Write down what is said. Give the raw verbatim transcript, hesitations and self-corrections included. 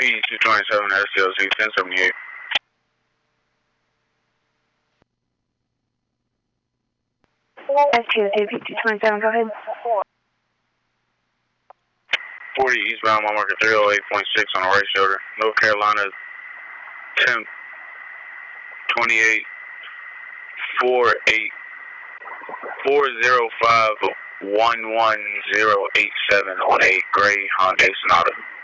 P two twenty-seven S T L C, ten seventy-eight. S T L C, P two twenty-seven, go ahead. forty eastbound, mile marker three oh eight point six on the right shoulder. North Carolina, temp twenty-eight four eight four zero five one one zero eight seven on a gray Hyundai Sonata.